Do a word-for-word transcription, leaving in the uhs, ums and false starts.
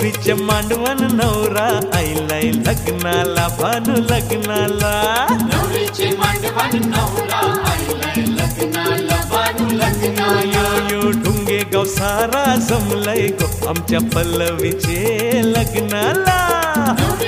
नवरीचे मांडवण नवरा आईलाय लग्नाला भानू लग्नाला नवरीचे मांडवण नवरा आईलाय लग्नाला भानू लग्नाला यो यो ढुंगे गाव सारा जमलंय गो आमच्या पल्लवीचे लग्नाला